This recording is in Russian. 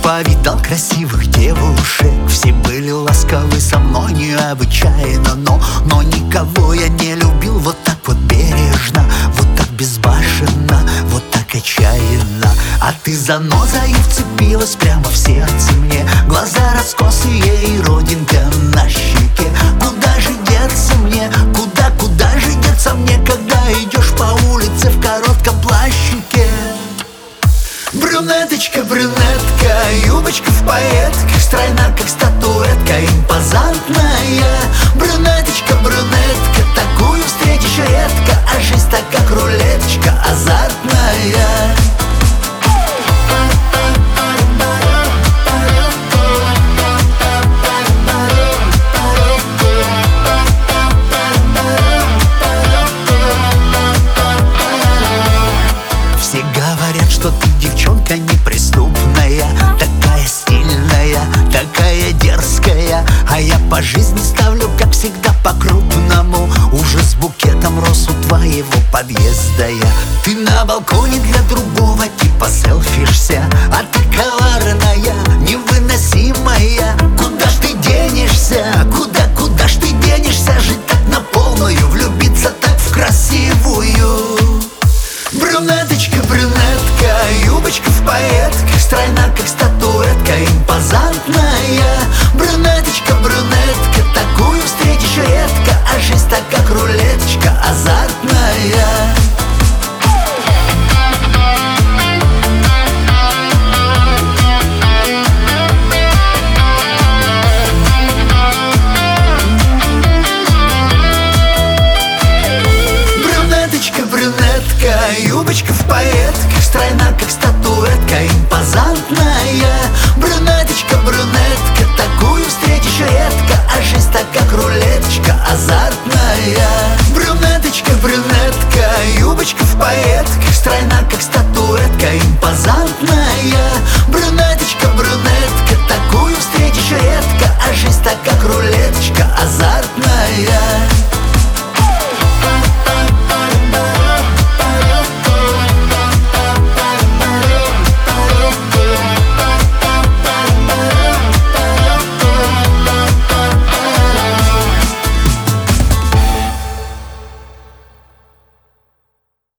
повидал красивых девушек, все были ласковы со мной необычайно, но никого я не любил вот так вот бережно, вот так безбашенно, вот так отчаянно. А ты занозой вцепилась прямо в сердце мне, глаза раскосые и родинка на щеке. Куда же деться мне, куда же деться мне, когда идешь по улице в коротком плащике? Брюнеточка, брюнетка, юбочка в пайетках, стройна как статуэтка, импозантная. Брюнеточка, брюнетка, такую встретишь редко, а жизнь так как рулеточка азартная. Все говорят, что ты девчонка неприступная, такая стильная, такая дерзкая, а я по жизни ставлю, как всегда, по-крупному. Уже с букетом роз у твоего подъезда я. Ты на балконе для другого типа селфишься, а ты коварная, невыносимая. Куда ж ты денешься, куда ж ты денешься? Жить так на полную, влюбиться так в красивую. Брюнеточка, брюнетка, юбочка в пайетках, стройна